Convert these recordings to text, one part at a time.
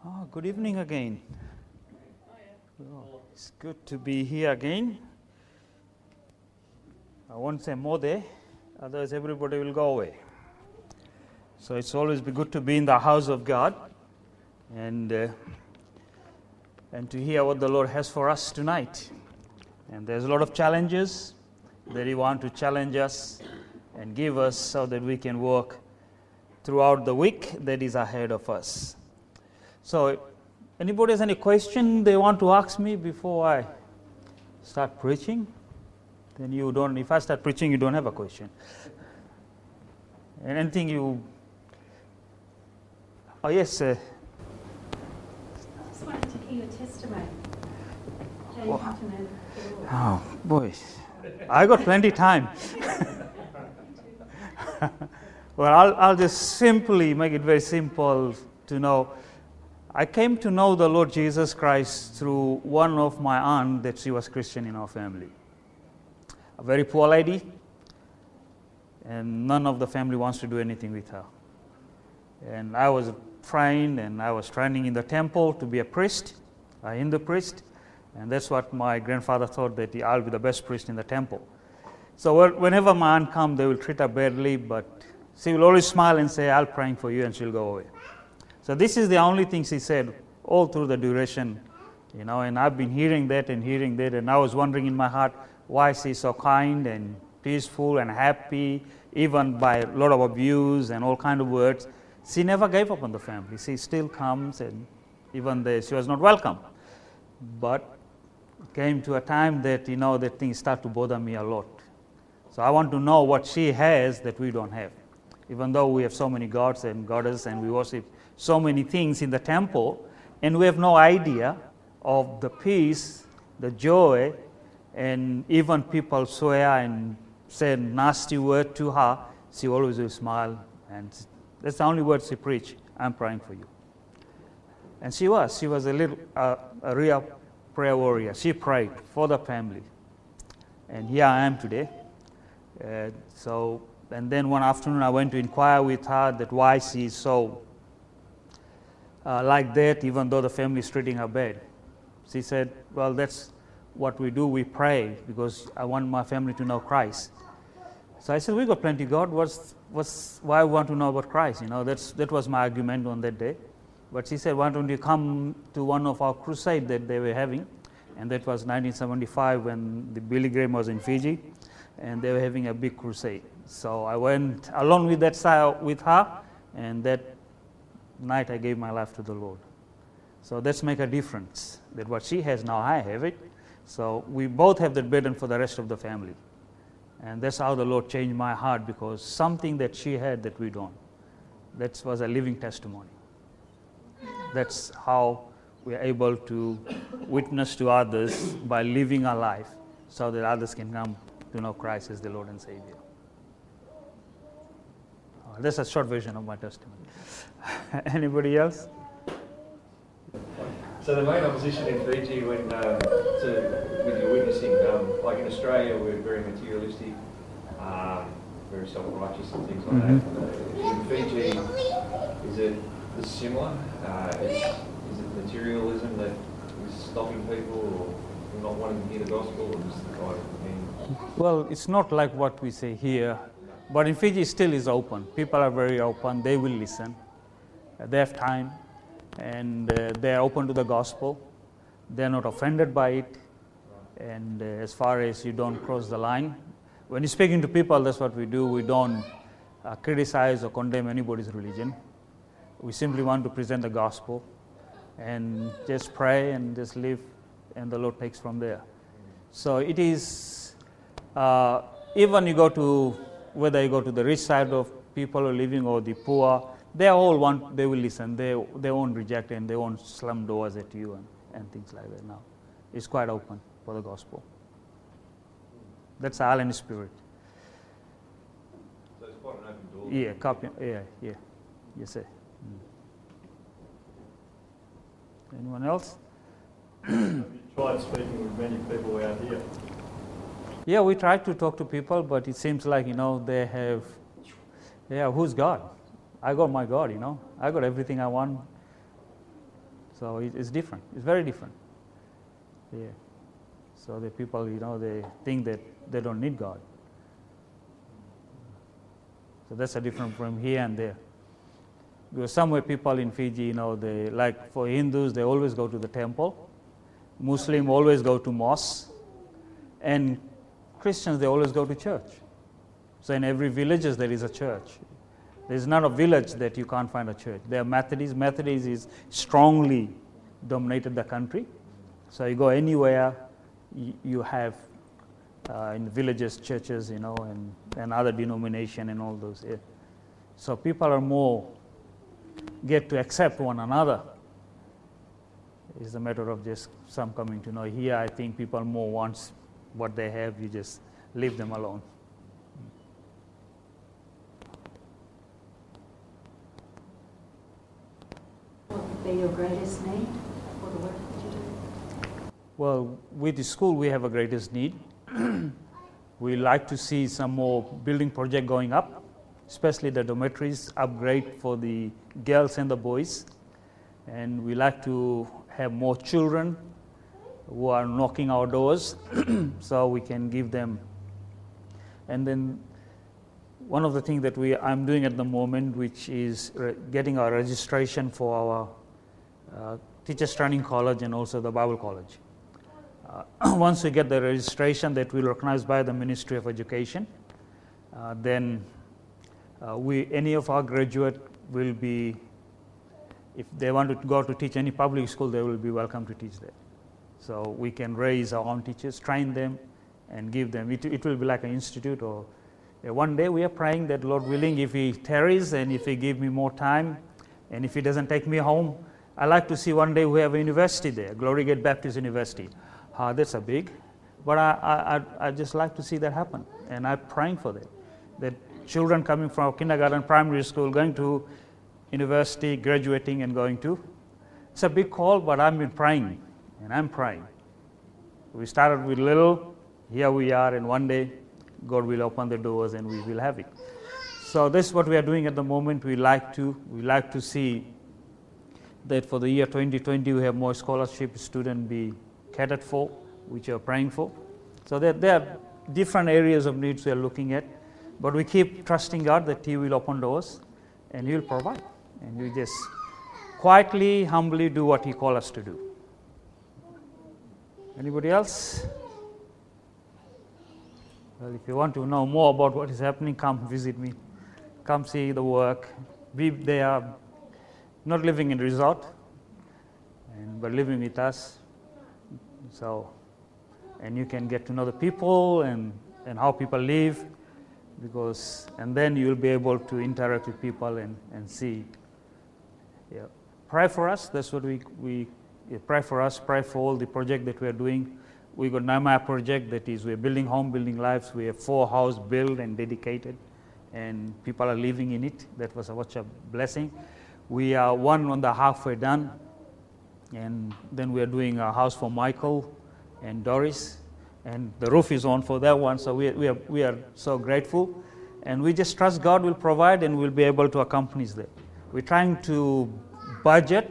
Oh, good evening again. Oh, it's good to be here again. I won't say more there, otherwise everybody will go away. So it's always be good to be in the house of God and to hear what the Lord has for us tonight. And there's a lot of challenges that He wants to challenge us and give us so that we can work throughout the week that is ahead of us. So, anybody has any question they want to ask me before I start preaching? Then you don't, if I start preaching, you don't have a question. And anything you, oh yes. I just wanted to hear your testimony. How you come to know the Lord. Oh, boy. I got plenty time. Well, I'll just simply make it very simple to know. I came to know the Lord Jesus Christ through one of my aunt that she was Christian in our family. A very poor lady, and none of the family wants to do anything with her. And I was trained, and I was training in the temple to be a priest, a Hindu priest, and that's what my grandfather thought, that I'll be the best priest in the temple. So whenever my aunt comes, they will treat her badly, but she will always smile and say, "I'll praying for you," and she'll go away. So this is the only thing she said all through the duration, and I've been hearing that, and I was wondering in my heart why she's so kind and peaceful and happy, even by a lot of abuse and all kind of words. She never gave up on the family. She still comes, and even though she was not welcome. But it came to a time that, that things start to bother me a lot. So I want to know what she has that we don't have. Even though we have so many gods and goddesses and we worship so many things in the temple, and we have no idea of the peace, the joy, and even people swear and say nasty word to her, she always will smile, and that's the only word she preached: "I'm praying for you." And she was a real prayer warrior. She prayed for the family, and here I am today. And then one afternoon I went to inquire with her that why she is so like that, even though the family is treating her bad. She said, "Well, that's what we do. We pray because I want my family to know Christ." So I said, "We got plenty God. Why we want to know about Christ? That was my argument on that day." But she said, "Why don't you come to one of our crusades that they were having?" And that was 1975 when the Billy Graham was in Fiji, and they were having a big crusade. So I went along with with her, and that night I gave my life to the Lord. So that's make a difference, that what she has now, I have it. So we both have that burden for the rest of the family. And that's how the Lord changed my heart, because something that she had that we don't. That was a living testimony. That's how we are able to witness to others by living our life, so that others can come to know Christ as the Lord and Savior. That's a short version of my testimony. Anybody else? So the main opposition in Fiji with your witnessing, like in Australia, we're very materialistic, very self-righteous and things like that. In Fiji, is it similar? Is it materialism that is stopping people, or not wanting to hear the gospel, or just the kind of thing? Well, it's not like what we say here, but in Fiji it still is open. People are very open. They will listen. They have time, and they are open to the gospel. They are not offended by it. And as far as you don't cross the line, when you're speaking to people, that's what we do. We don't criticize or condemn anybody's religion. We simply want to present the gospel and just pray and just live, and the Lord takes from there. So it is, even you go to, whether you go to the rich side of people who are living or the poor, they all want, they will listen. They won't reject, and they won't slam doors at you and things like that now. It's quite open for the gospel. That's Island spirit. So it's quite an open door. Yeah, yeah. Yes, sir. Anyone else? Have you tried speaking with many people out here? Yeah, we try to talk to people, but it seems like, they have, who's God? I got my God, I got everything I want. So it's different. It's very different. Yeah. So the people, they think that they don't need God. So that's a difference from here and there. Because somewhere people in Fiji, they like for Hindus, they always go to the temple. Muslim always go to mosque. And Christians, they always go to church. So in every village there is a church. There's not a village that you can't find a church. There are Methodists. Methodist is strongly dominated the country. So you go anywhere, you have in villages, churches, and other denomination and all those. Yeah. So people are more get to accept one another. It's a matter of just some coming to know. Here, I think people more wants what they have. You just leave them alone. What would be your greatest need for the work that you do? Well, with the school, we have a greatest need. We like to see some more building project going up, especially the dormitories upgrade for the girls and the boys. And we like to have more children who are knocking our doors so we can give them. And then one of the things that I'm doing at the moment, which is getting our registration for our Teachers Training College and also the Bible College. Once we get the registration that will be recognized by the Ministry of Education, then any of our graduate will be, if they want to go to teach any public school, they will be welcome to teach there. So we can raise our own teachers, train them, and give them. It will be like an institute. Or one day we are praying that, Lord willing, if He tarries and if He give me more time, and if He doesn't take me home, I like to see one day we have a university there, Glory Gate Baptist University. That's a big, but I just like to see that happen, and I'm praying for that. That children coming from kindergarten, primary school, going to university, graduating and going to, it's a big call, but I've been praying, and I'm praying. We started with little, here we are, and one day God will open the doors and we will have it. So this is what we are doing at the moment. We like to see that for the year 2020 we have more scholarship students be catered for, which we are praying for. So there are different areas of needs we are looking at, but we keep trusting God that He will open doors and He will provide. And we just quietly, humbly do what He calls us to do. Anybody else? Well, if you want to know more about what is happening, come visit me. Come see the work. They are not living in a resort, but living with us. So, and you can get to know the people and how people live, and then you will be able to interact with people and see. Yeah. Pray for us. That's what we pray for us. Pray for all the project that we are doing. We got Nehemiah project, that is, we are building home, building lives. We have 4 houses built and dedicated, and people are living in it. That was such a blessing. We are 1.5 way done, and then we are doing a house for Michael and Doris, and the roof is on for that one. So we are so grateful, and we just trust God will provide, and we'll be able to accomplish that. We're trying to budget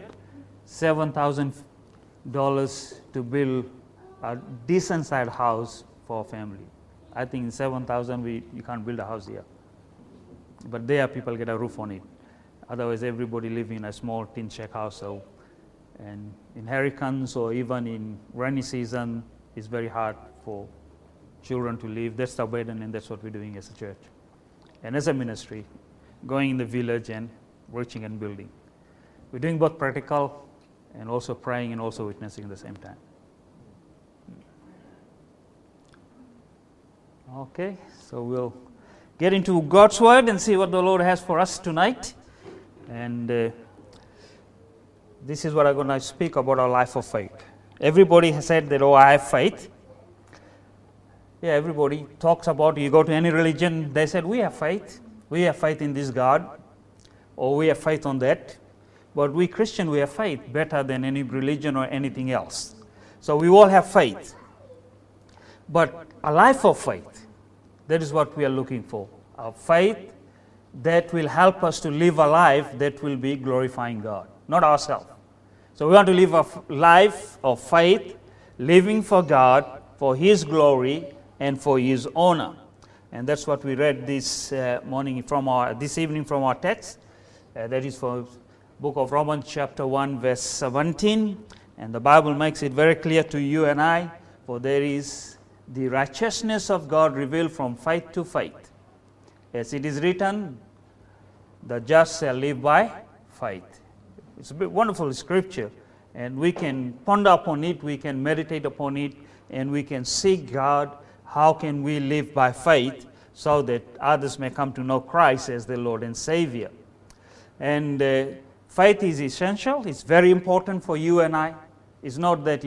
$7,000 to build a decent sized house for a family. I think in 7,000 you can't build a house here, but there people get a roof on it. Otherwise, everybody live in a small tin shack house. So, and in hurricanes or even in rainy season, it's very hard for children to live. That's the burden, and that's what we're doing as a church and as a ministry, going in the village and reaching and building. We're doing both practical and also praying and also witnessing at the same time. Okay, so we'll get into God's Word and see what the Lord has for us tonight. And this is what I'm going to speak about, our life of faith. Everybody has said that, I have faith. Yeah, everybody talks about, you go to any religion, they said, we have faith. We have faith in this God, or we have faith on that. But we Christian, we have faith better than any religion or anything else. So we all have faith. But a life of faith, that is what we are looking for. A faith that will help us to live a life that will be glorifying God, not ourselves. So we want to live a life of faith, living for God, for His glory, and for His honor. And that's what we read this this evening from our text. That is from book of Romans chapter 1 verse 17. And the Bible makes it very clear to you and I, for there is the righteousness of God revealed from faith to faith. As it is written, the just shall live by faith. It's a wonderful scripture, and we can ponder upon it, we can meditate upon it, and we can seek God. How can we live by faith so that others may come to know Christ as their Lord and Savior? And faith is essential. It's very important for you and I. It's not that,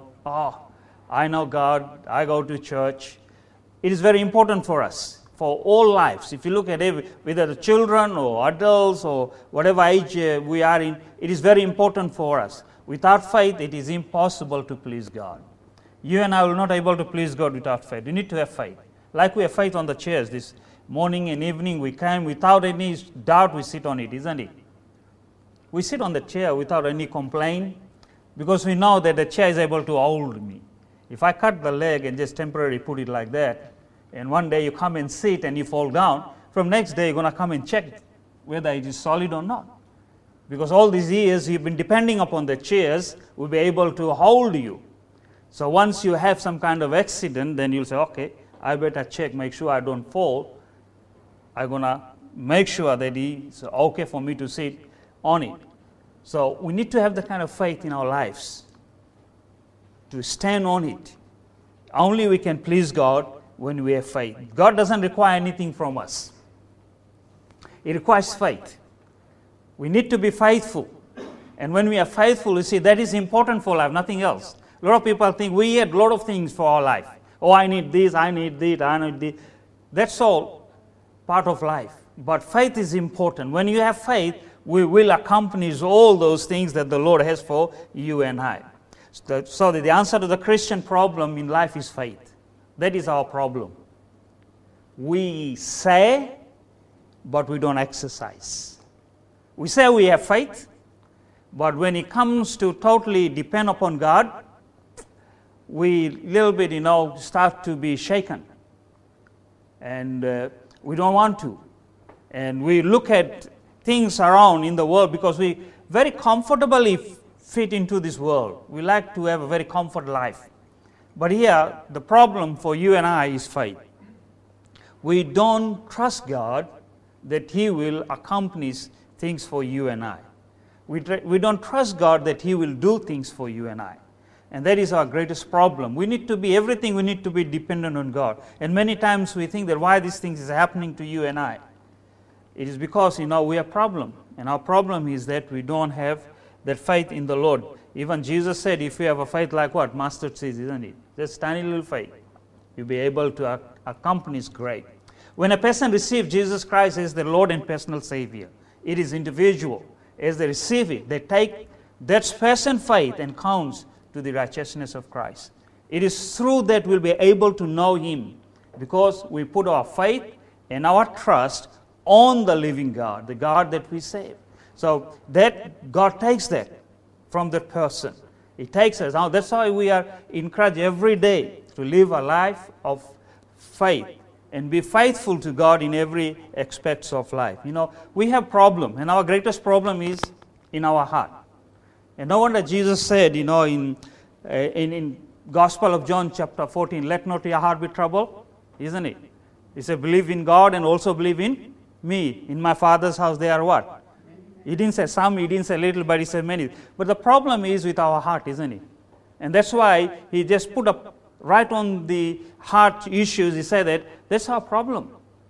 I know God, I go to church. It is very important for us, for all lives. If you look at whether the children or adults or whatever age we are in, it is very important for us. Without faith, it is impossible to please God. You and I will not be able to please God without faith. You need to have faith. Like we have faith on the chairs. This morning and evening we came without any doubt, we sit on it, isn't it? We sit on the chair without any complaint because we know that the chair is able to hold me. If I cut the leg and just temporarily put it like that, and one day you come and sit and you fall down, from next day you're going to come and check whether it is solid or not. Because all these years you've been depending upon the chairs will be able to hold you. So once you have some kind of accident, then you'll say, okay, I better check, make sure I don't fall. I'm going to make sure that it's okay for me to sit on it. So we need to have the kind of faith in our lives to stand on it. Only we can please God when we have faith. God doesn't require anything from us. He requires faith. We need to be faithful. And when we are faithful, you see, that is important for life, nothing else. A lot of people think we need a lot of things for our life. Oh, I need this, I need this, I need this. That's all part of life. But faith is important. When you have faith, we will accomplish all those things that the Lord has for you and I. So the answer to the Christian problem in life is faith. That is our problem. We say, but we don't exercise. We say we have faith, but when it comes to totally depend upon God, we little bit, start to be shaken. And we don't want to. And we look at things around in the world because we very comfortably fit into this world. We like to have a very comfort life. But here, the problem for you and I is faith. We don't trust God that He will accomplish things for you and I. We don't trust God that He will do things for you and I. And that is our greatest problem. We need to be everything, we need to be dependent on God. And many times we think that why these things is happening to you and I. It is because, we have a problem. And our problem is that we don't have that faith in the Lord. Even Jesus said, if you have a faith like what? Mustard seeds, isn't it? Just tiny little faith. You'll be able to accomplish great. When a person receives Jesus Christ as their Lord and personal Savior, it is individual. As they receive it, they take that person faith and counts to the righteousness of Christ. It is through that we'll be able to know Him, because we put our faith and our trust on the living God, the God that we save. So that God takes that from that person. He takes us. Now that's why we are encouraged every day to live a life of faith and be faithful to God in every aspect of life. We have problem, and our greatest problem is in our heart. And no wonder Jesus said, in Gospel of John chapter 14, let not your heart be troubled, isn't it? He said, believe in God and also believe in me. In my Father's house there are what? He didn't say some, he didn't say little, but he said many. But the problem is with our heart, isn't it? And that's why he just put up right on the heart issues. He said that that's our problem.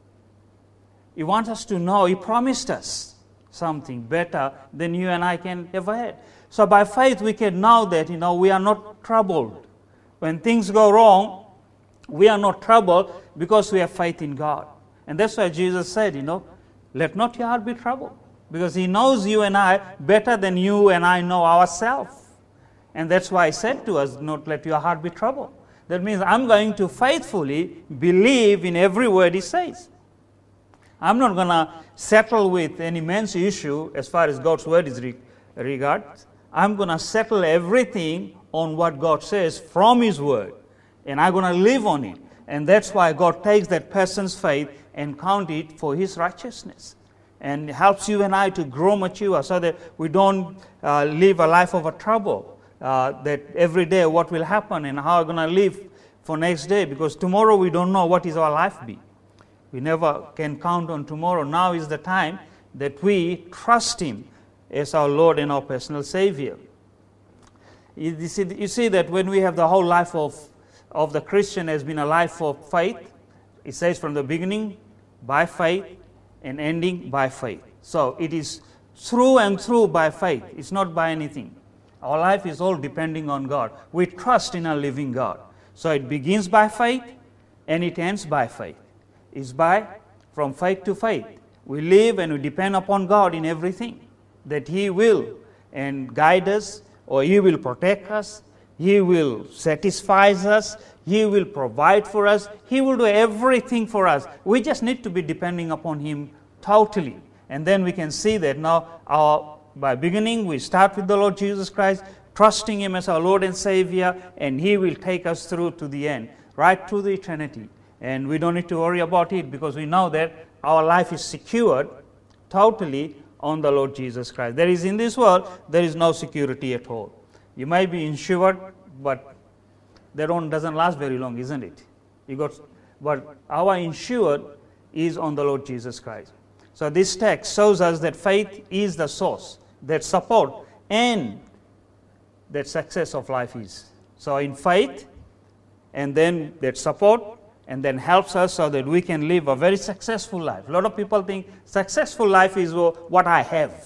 He wants us to know, He promised us something better than you and I can ever have. So by faith we can know that, we are not troubled. When things go wrong, we are not troubled because we have faith in God. And that's why Jesus said, let not your heart be troubled. Because He knows you and I better than you and I know ourselves. And that's why He said to us, not let your heart be troubled. That means I'm going to faithfully believe in every word He says. I'm not going to settle with any man's issue as far as God's word is regarded. I'm going to settle everything on what God says from His Word. And I'm going to live on it. And that's why God takes that person's faith and count it for His righteousness. And helps you and I to grow mature so that we don't live a life of a trouble. That every day what will happen and how we're going to live for next day. Because tomorrow we don't know what is our life be. We never can count on tomorrow. Now is the time that we trust Him as our Lord and our personal Savior. You see that when we have the whole life of the Christian has been a life of faith, it says from the beginning, by faith, and ending by faith. So it is through and through by faith. It's not by anything. Our life is all depending on God. We trust in a living God. So it begins by faith and it ends by faith. It's from faith to faith. We live and we depend upon God in everything. That He will and guide us, or He will protect us, He will satisfy us, He will provide for us, He will do everything for us. We just need to be depending upon Him totally. And then we can see that now by beginning we start with the Lord Jesus Christ, trusting Him as our Lord and Savior, and He will take us through to the end, right to the eternity. And we don't need to worry about it because we know that our life is secured totally on the Lord Jesus Christ. There is in this world, there is no security at all. You may be insured, but that one doesn't last very long, isn't it? But our insured is on the Lord Jesus Christ. So this text shows us that faith is the source, that support and that success of life is. So in faith, and then that support, and then helps us so that we can live a very successful life. A lot of people think successful life is what I have.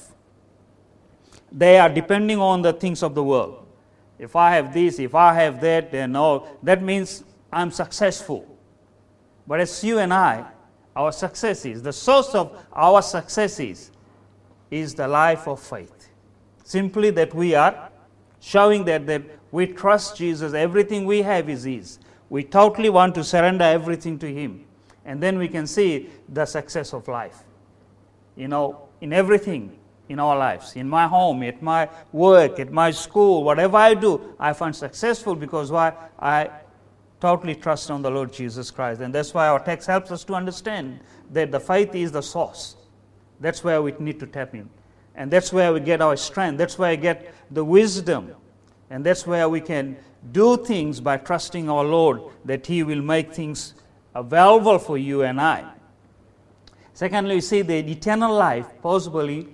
They are depending on the things of the world. If I have this, if I have that, then that means I'm successful. But as you and I, our success is, the source of our success is the life of faith. Simply that we are showing that we trust Jesus, everything we have is His. We totally want to surrender everything to Him. And then we can see the success of life. In everything in our lives. In my home, at my work, at my school, whatever I do, I find successful because why? I totally trust on the Lord Jesus Christ. And that's why our text helps us to understand that the faith is the source. That's where we need to tap in. And that's where we get our strength. That's where we get the wisdom. And that's where we can do things by trusting our Lord, that He will make things available for you and I. Secondly, we see the eternal life possibly,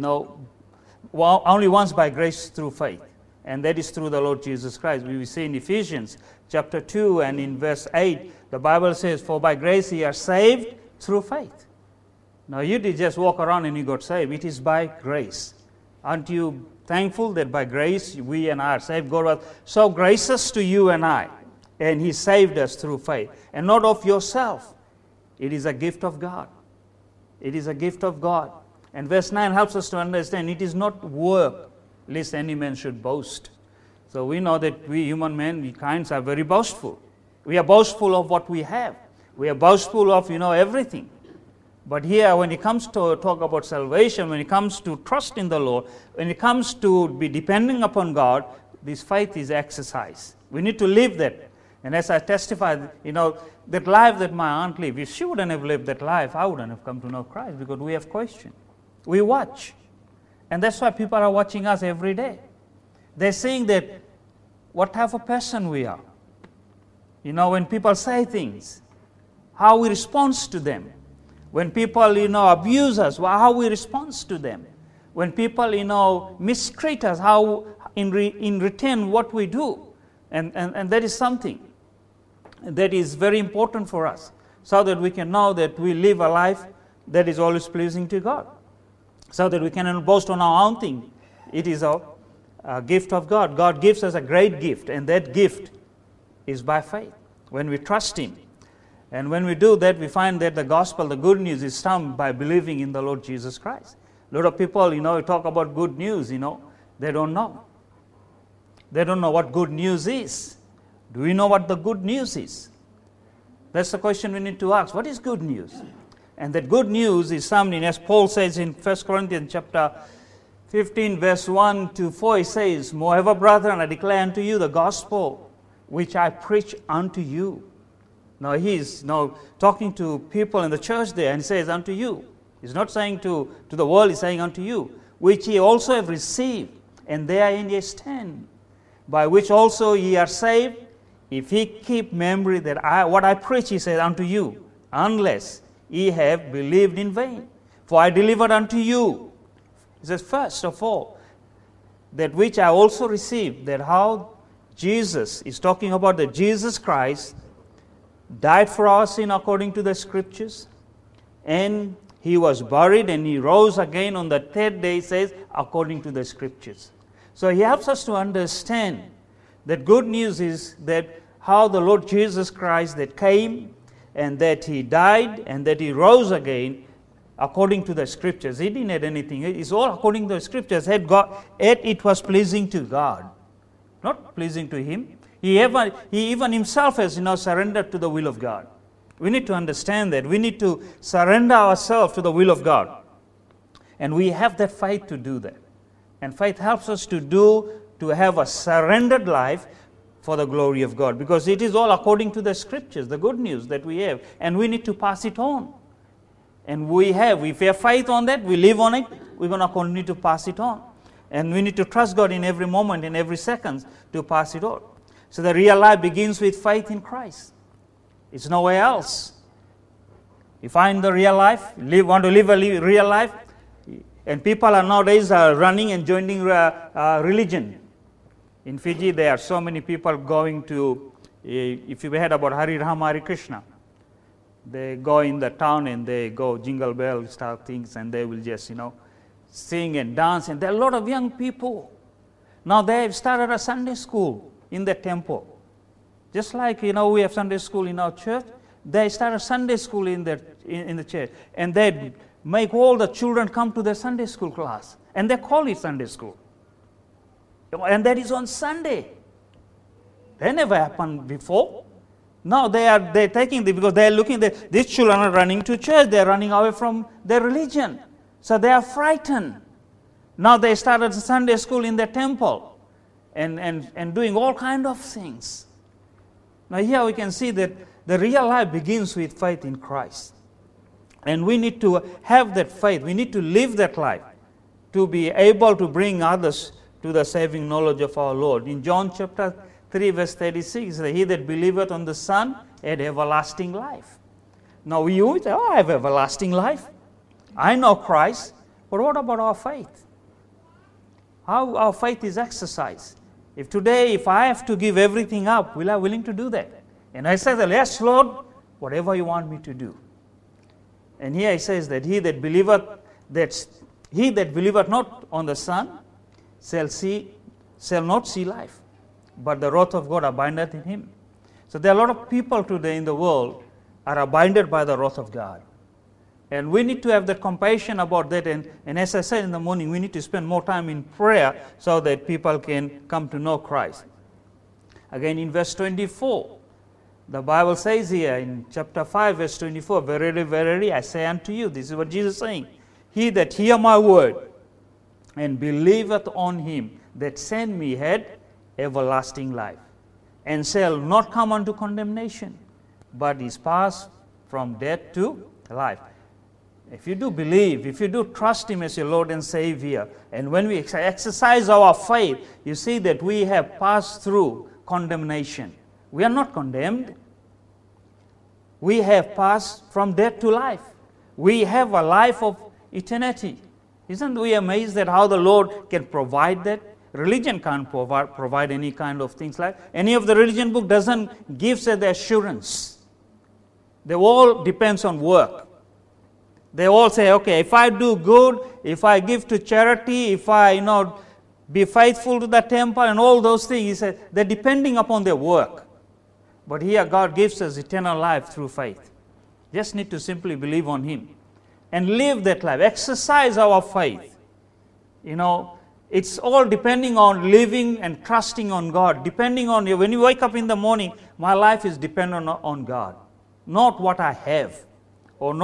only once by grace through faith. And that is through the Lord Jesus Christ. We will see in Ephesians chapter 2 and in verse 8, the Bible says, "For by grace ye are saved through faith." Now you did just walk around and you got saved. It is by grace. Aren't you thankful that by grace we and I are saved? God was so gracious to you and I, and He saved us through faith. And not of yourself. It is a gift of God. It is a gift of God. And verse 9 helps us to understand it is not work, lest any man should boast. So we know that we human men, we kinds are very boastful. We are boastful of what we have. We are boastful of, everything. But here, when it comes to talk about salvation, when it comes to trust in the Lord, when it comes to be depending upon God, this faith is exercised. We need to live that. And as I testified, that life that my aunt lived, if she wouldn't have lived that life, I wouldn't have come to know Christ, because we have questioned. We watch. And that's why people are watching us every day. They're saying that what type of person we are. When people say things, how we respond to them. When people, abuse us, how we respond to them. When people, mistreat us, how in return what we do. And that is something that is very important for us, so that we can know that we live a life that is always pleasing to God. So that we cannot boast on our own thing. It is a gift of God. God gives us a great gift, and that gift is by faith, when we trust Him. And when we do that, we find that the gospel, the good news, is found by believing in the Lord Jesus Christ. A lot of people, talk about good news, they don't know. They don't know what good news is. Do we know what the good news is? That's the question we need to ask. What is good news? And that good news is something, as Paul says in 1 Corinthians chapter 15 verse 1 to 4, it says, Moreover, brethren, I declare unto you the gospel which I preach unto you. Now he's now talking to people in the church there, and he says unto you. He's not saying to the world, he's saying unto you, which ye also have received, and therein ye stand, by which also ye are saved, if ye keep memory that what I preach, he says, unto you, unless ye have believed in vain. For I delivered unto you, he says, first of all, that which I also received, that how Jesus is talking about that Jesus Christ died for our sin according to the Scriptures, and he was buried, and he rose again on the third day, he says, according to the Scriptures. So he helps us to understand that good news is that how the Lord Jesus Christ that came, and that he died, and that he rose again, according to the Scriptures. He didn't add anything. It's all according to the Scriptures. It was pleasing to God, not pleasing to him. He even himself has surrendered to the will of God. We need to understand that. We need to surrender ourselves to the will of God. And we have that faith to do that. And faith helps us to have a surrendered life for the glory of God. Because it is all according to the Scriptures, the good news that we have. And we need to pass it on. And if we have faith on that, we live on it, we're going to continue to pass it on. And we need to trust God in every moment, in every second, to pass it on. So the real life begins with faith in Christ. It's nowhere else. You find the real life, want to live a real life, and people nowadays are running and joining religion. In Fiji, there are so many people going to, if you heard about Hari Rama, Hari Krishna, they go in the town and they go jingle bell style things, and they will just, sing and dance. And there are a lot of young people. Now they have started a Sunday school in the temple. Just like, we have Sunday school in our church, they start a Sunday school in the church. And they make all the children come to their Sunday school class. And they call it Sunday school. And that is on Sunday. That never happened before. Now they're taking because they're looking, these children are running to church, they're running away from their religion. So they are frightened. Now they started Sunday school in the temple and doing all kind of things. Now here we can see that the real life begins with faith in Christ. And we need to have that faith. We need to live that life to be able to bring others to the saving knowledge of our Lord. In John chapter 3 verse 36, he that believeth on the Son had everlasting life. Now you say, I have everlasting life. I know Christ. But what about our faith? How our faith is exercised? If I have to give everything up, will I be willing to do that? And I say, yes, Lord, whatever you want me to do. And here he says that he that believeth not on the Son shall not see life, but the wrath of God abideth in him. So there are a lot of people today in the world are abided by the wrath of God. And we need to have that compassion about that. And as I said in the morning, we need to spend more time in prayer so that people can come to know Christ. Again in verse 24, the Bible says here in chapter 5 verse 24, Verily, verily, I say unto you, this is what Jesus is saying, he that hear my word and believeth on him that sent me had everlasting life, and shall not come unto condemnation, but is passed from death to life. If you do believe, if you do trust him as your Lord and Savior, and when we exercise our faith, you see that we have passed through condemnation. We are not condemned. We have passed from death to life. We have a life of eternity. Isn't we amazed at how the Lord can provide that? Religion can't provide any kind of things like any of the religion book doesn't give us the assurance. They all depends on work. They all say, okay, if I do good, if I give to charity, if I be faithful to the temple and all those things, he said, they're depending upon their work. But here God gives us eternal life through faith. Just need to simply believe on him and live that life. Exercise our faith. It's all depending on living and trusting on God. Depending on you. When you wake up in the morning, my life is dependent on God. Not what I have or not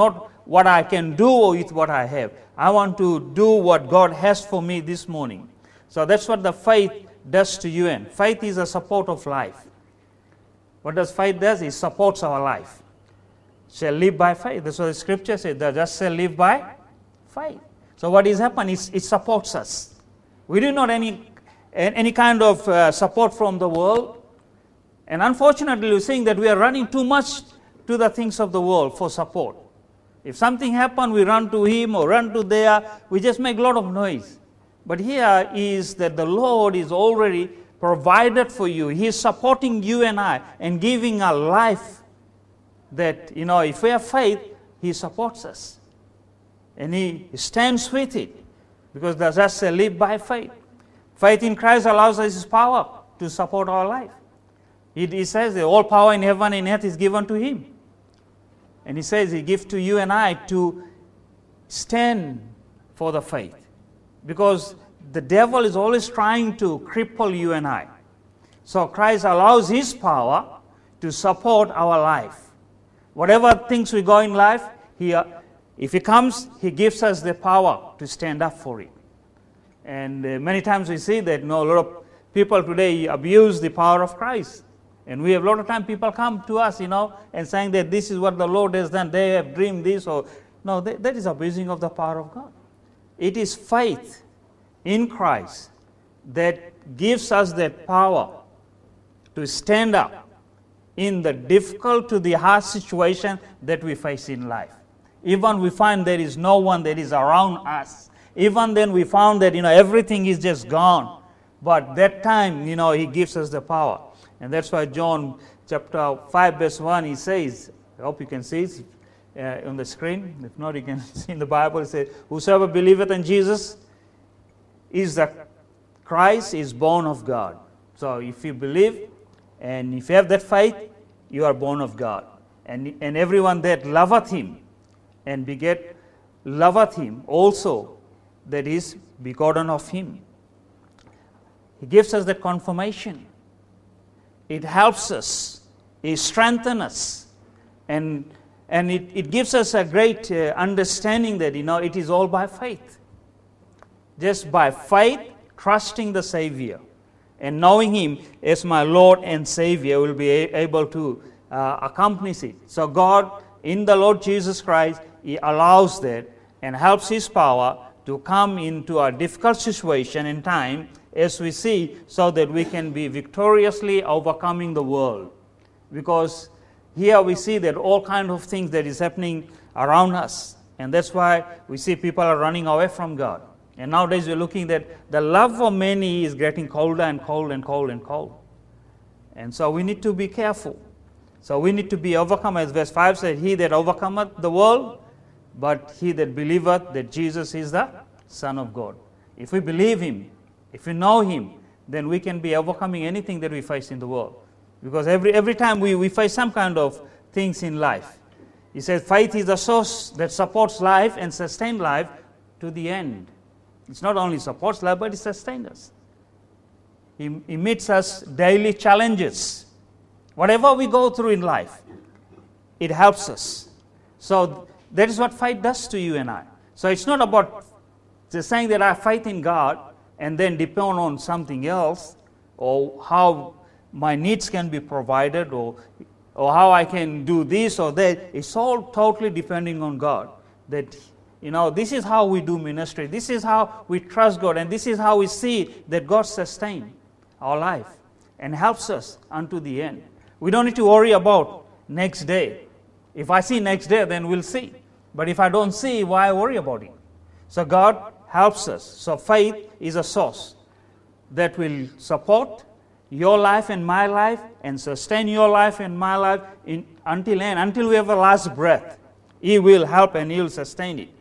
what I can do with what I have. I want to do what God has for me this morning. So that's what the faith does to you. And faith is a support of life. What does faith do? It supports our life. Shall live by faith. That's what the scripture says. The just shall live by faith. So what is happening is it supports us. We do not any kind of support from the world. And unfortunately, we're seeing that we are running too much to the things of the world for support. If something happens, we run to him or run to there. We just make a lot of noise. But here is that the Lord is already provided for you. He is supporting you and I and giving a life that, if we have faith, He supports us. And He stands with it. Because the just shall live by faith. Faith in Christ allows us His power to support our life. He says that all power in heaven and earth is given to Him. And He says He gives to you and I to stand for the faith. Because the devil is always trying to cripple you and I. So Christ allows His power to support our life. Whatever things we go in life, if He comes, He gives us the power to stand up for it. And many times we see that a lot of people today abuse the power of Christ. And we have a lot of time people come to us, and saying that this is what the Lord has done. They have dreamed this. No, that is abusing of the power of God. It is faith in Christ that gives us that power to stand up in the difficult to the hard situation that we face in life. Even we find there is no one that is around us. Even then we found that, everything is just gone. But that time, He gives us the power. And that's why John chapter 5 verse 1, he says, I hope you can see it on the screen. If not, you can see in the Bible, it says, whosoever believeth in Jesus is the Christ is born of God. So if you believe and if you have that faith, you are born of God. And everyone that loveth Him and loveth Him also, that is begotten of Him. He gives us that confirmation. It helps us. It strengthens us. And it gives us a great understanding that, it is all by faith. Just by faith, trusting the Savior and knowing Him as my Lord and Savior, will be able to accomplish it. So God, in the Lord Jesus Christ, He allows that and helps His power to come into a difficult situation in time, as we see, so that we can be victoriously overcoming the world. Because here we see that all kinds of things that is happening around us. And that's why we see people are running away from God. And nowadays we're looking that the love for many is getting colder and cold and cold and cold. And so we need to be careful. So we need to be overcome, as verse 5 said, He that overcometh the world, but he that believeth that Jesus is the Son of God. If we believe Him, if we know Him, then we can be overcoming anything that we face in the world. Because every time we face some kind of things in life. He says faith is the source that supports life and sustains life to the end. It's not only supports life, but it sustains us. He meets us daily challenges. Whatever we go through in life, it helps us. So that is what faith does to you and I. So it's not about just saying that I have faith in God and then depend on something else, or how my needs can be provided, or how I can do this or that. It's all totally depending on God. That, this is how we do ministry. This is how we trust God. And this is how we see that God sustains our life and helps us unto the end. We don't need to worry about next day. If I see next day, then we'll see. But if I don't see, why worry about it? So God helps us. So faith is a source that will support your life and my life and sustain your life and my life until we have a last breath. He will help and He will sustain it.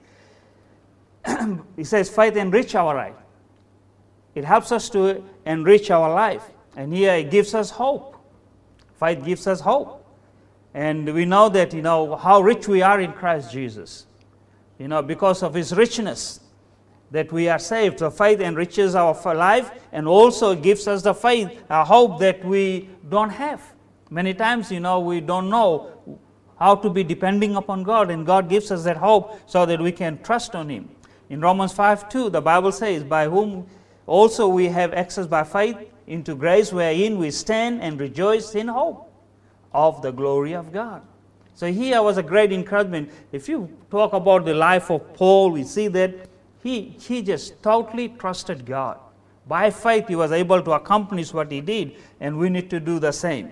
He says faith enrich our life. It helps us to enrich our life. And here it gives us hope. Faith gives us hope. And we know that, how rich we are in Christ Jesus. Because of His richness, that we are saved. So faith enriches our life and also gives us the faith, a hope that we don't have. Many times, we don't know how to be depending upon God, and God gives us that hope so that we can trust on Him. In Romans 5:2, the Bible says, by whom also we have access by faith into grace wherein we stand and rejoice in hope of the glory of God. So here was a great encouragement. If you talk about the life of Paul, we see that he just totally trusted God. By faith, he was able to accomplish what he did, and we need to do the same.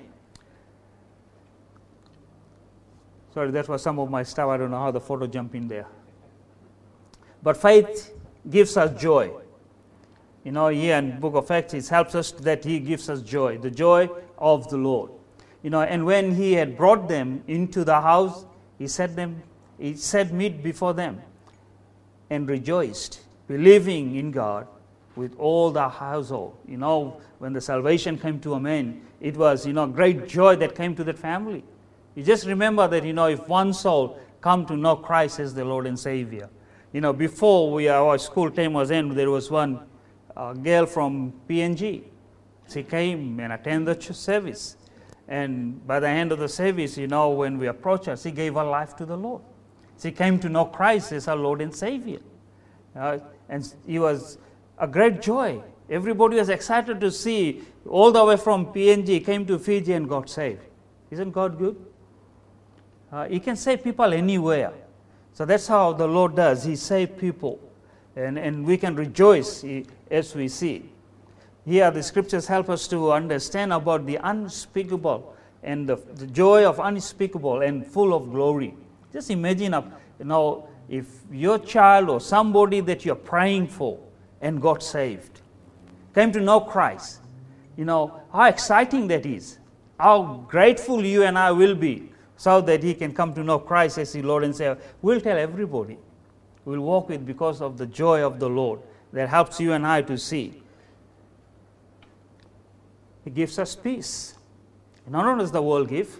Sorry, that was some of my stuff. I don't know how the photo jumped in there. But faith gives us joy. Here in the book of Acts, it helps us that he gives us joy, the joy of the Lord. And when he had brought them into the house, he set meat before them and rejoiced, believing in God with all the household. When the salvation came to a man, it was, great joy that came to that family. You just remember that, if one soul come to know Christ as the Lord and Savior. Before our school time was end, there was one girl from PNG. She came and attended the service. And by the end of the service, when we approached her, she gave her life to the Lord. She came to know Christ as her Lord and Savior. And it was a great joy. Everybody was excited to see, all the way from PNG, came to Fiji and got saved. Isn't God good? He can save people anywhere. So that's how the Lord does. He saves people. And we can rejoice as we see. Here the scriptures help us to understand about the unspeakable and the joy of unspeakable and full of glory. Just imagine, if your child or somebody that you're praying for and got saved, came to know Christ, how exciting that is. How grateful you and I will be so that he can come to know Christ as his Lord and Savior. We'll tell everybody. We'll walk with because of the joy of the Lord that helps you and I to see. He gives us peace. Not as the world give.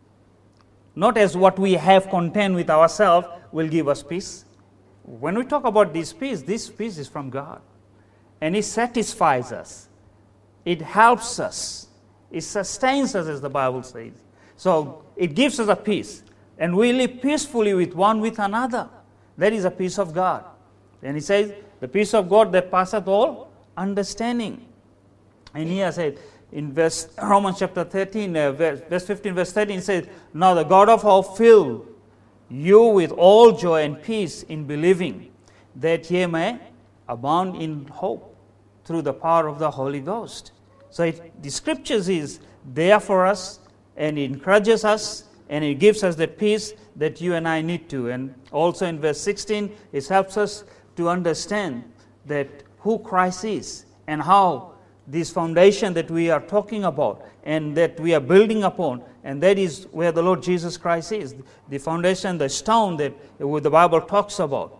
Not as what we have contained with ourselves will give us peace. When we talk about this peace is from God. And it satisfies us. It helps us. It sustains us, as the Bible says. So it gives us a peace. And we live peacefully with one with another. That is a peace of God. And he says, the peace of God that passeth all understanding. And here said, in Romans chapter 13, verse 15, verse 13, says, now the God of hope fill you with all joy and peace in believing, that ye may abound in hope through the power of the Holy Ghost. So the scriptures is there for us, and it encourages us, and it gives us that peace that you and I need to. And also in verse 16, it helps us to understand that who Christ is and how this foundation that we are talking about and that we are building upon, and that is where the Lord Jesus Christ is, the foundation, the stone that the Bible talks about.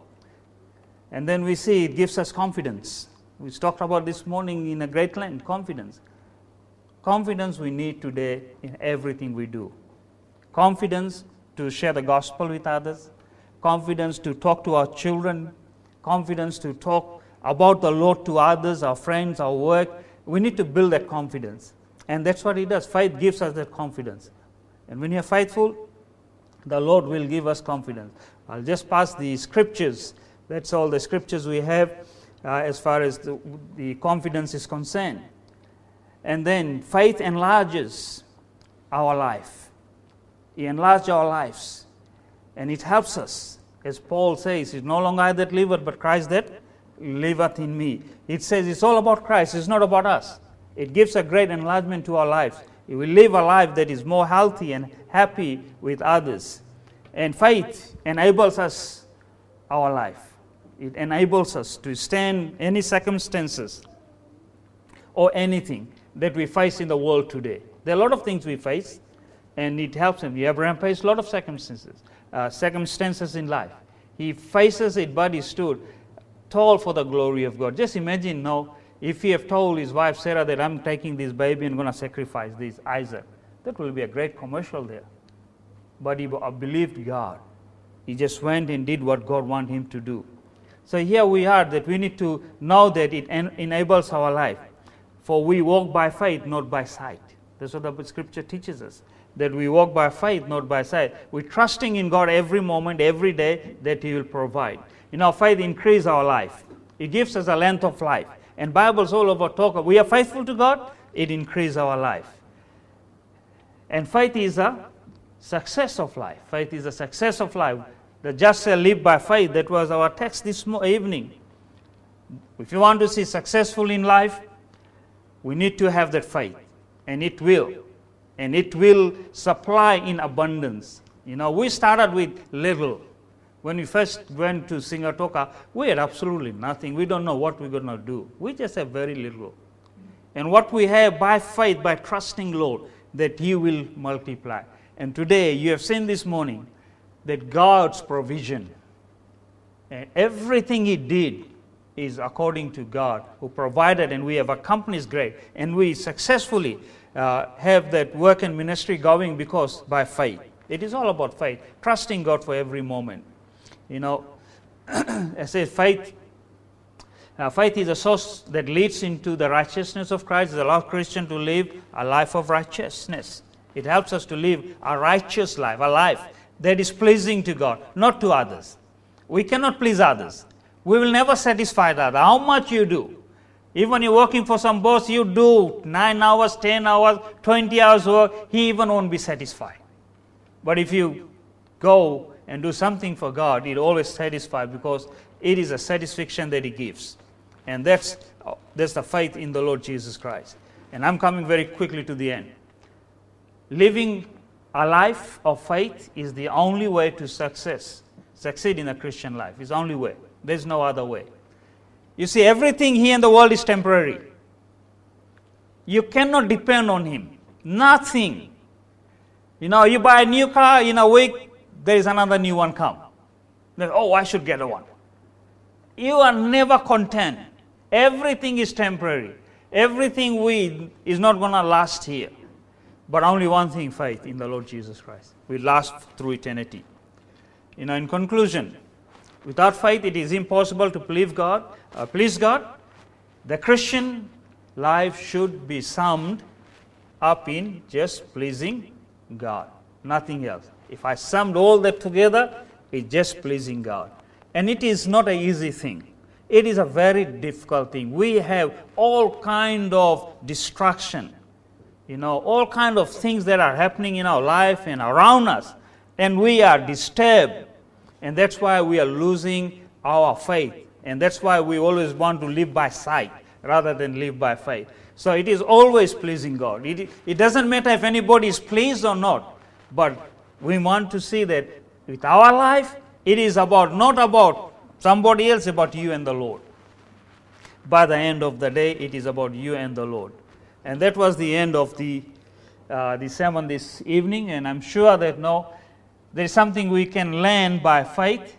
And then we see it gives us confidence. We talked about this morning in a great length, confidence. Confidence we need today in everything we do. Confidence to share the gospel with others. Confidence to talk to our children. Confidence to talk about the Lord to others, our friends, our work. We need to build that confidence. And that's what it does. Faith gives us that confidence. And when you're faithful, the Lord will give us confidence. I'll just pass the scriptures. That's all the scriptures we have as far as the confidence is concerned. And then faith enlarges our life. It enlarges our lives. And it helps us. As Paul says, it's no longer I that liveth, but Christ that liveth in me. It says it's all about Christ. It's not about us. It gives a great enlargement to our lives. We will live a life that is more healthy and happy with others. And faith enables us our life. It enables us to stand any circumstances or anything that we face in the world today. There are a lot of things we face, and it helps him. Abraham faced a lot of circumstances in life. He faces it, but he stood tall for the glory of God. Just imagine now, if he have told his wife Sarah that I'm taking this baby and going to sacrifice this Isaac, that will be a great commercial there. But he believed God. He just went and did what God wanted him to do. So here we are, that we need to know that it enables our life. For we walk by faith, not by sight. That's what the scripture teaches us. that we walk by faith, not by sight. We're trusting in God every moment, every day, that He will provide. Faith increases our life. It gives us a length of life. And Bible's all over talk of, we are faithful to God, it increases our life. And faith is a success of life. Faith is a success of life. The just shall live by faith. That was our text this evening. If you want to see successful in life, we need to have that faith. And it will. And it will supply in abundance. We started with little. When we first went to Singatoka, we had absolutely nothing. We don't know what we're going to do. We just have very little. And what we have by faith, by trusting Lord, that He will multiply. And today, you have seen this morning that God's provision, and everything He did is according to God who provided, and we have accomplished great. And we successfully have that work and ministry going because by faith. It is all about faith, trusting God for every moment. I say faith is a source that leads into the righteousness of Christ. It allows Christians to live a life of righteousness. It helps us to live a righteous life, a life that is pleasing to God, not to others. We cannot please others. We will never satisfy that. How much you do. Even you're working for some boss, you do 9 hours, 10 hours, 20 hours work, he even won't be satisfied. But if you go and do something for God, it always satisfies because it is a satisfaction that He gives. And that's the faith in the Lord Jesus Christ. And I'm coming very quickly to the end. Living a life of faith is the only way to succeed in a Christian life. It's the only way. There's no other way. You see, everything here in the world is temporary. You cannot depend on Him. Nothing. You buy a new car, in a week, there is another new one come. I should get a one. You are never content. Everything is temporary. Everything is not going to last here. But only one thing, faith in the Lord Jesus Christ, will last through eternity. In conclusion, without faith it is impossible to please God. The Christian life should be summed up in just pleasing God, nothing else. If I summed all that together, it's just pleasing God. And it is not an easy thing. It is a very difficult thing. We have all kind of distraction, all kind of things that are happening in our life and around us, and we are disturbed. And that's why we are losing our faith. And that's why we always want to live by sight rather than live by faith. So it is always pleasing God. It doesn't matter if anybody is pleased or not, but we want to see that with our life, it is not about somebody else, about you and the Lord. By the end of the day, it is about you and the Lord. And that was the end of the sermon this evening. And I'm sure that there is something we can learn by faith,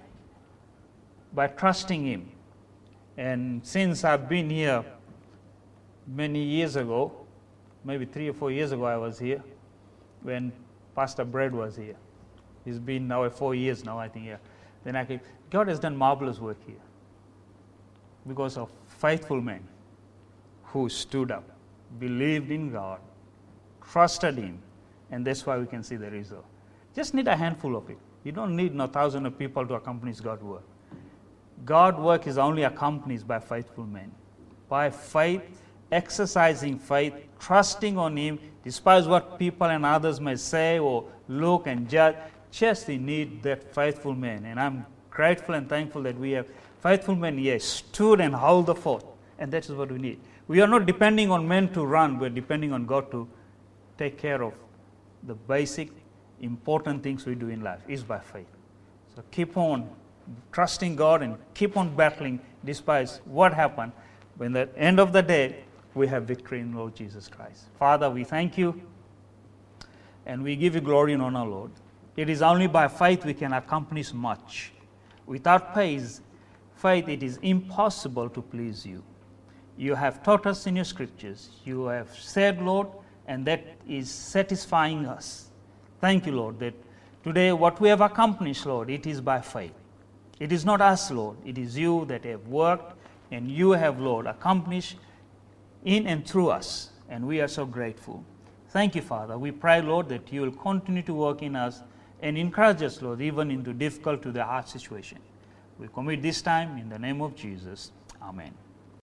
by trusting Him. And since I've been here many years ago, maybe 3 or 4 years ago I was here, when Pastor Brad was here. He's been now 4 years now, I think, here. Then God has done marvelous work here because of faithful men who stood up, believed in God, trusted Him, and that's why we can see the result. Just need a handful of it. You don't need 1,000 of people to accomplish God's work. God's work is only accomplished by faithful men. By faith, exercising faith, trusting on Him, despite what people and others may say or look and judge. Just we need that faithful man. And I'm grateful and thankful that we have faithful men here, stood and held the fort. And that is what we need. We are not depending on men to run, we're depending on God to take care of the basic important things we do in life is by faith. So keep on trusting God and keep on battling despite what happened. When at the end of the day, we have victory in Lord Jesus Christ. Father, we thank You and we give You glory and honor, Lord. It is only by faith we can accomplish much. Without faith, it is impossible to please You. You have taught us in Your scriptures. You have said, Lord, and that is satisfying us. Thank You, Lord, that today what we have accomplished, Lord, it is by faith. It is not us, Lord. It is You that have worked, and You have, Lord, accomplished in and through us. And we are so grateful. Thank you, Father. We pray, Lord, that you will continue to work in us and encourage us, Lord, even into difficult to the hard situation. We commit this time in the name of Jesus. Amen.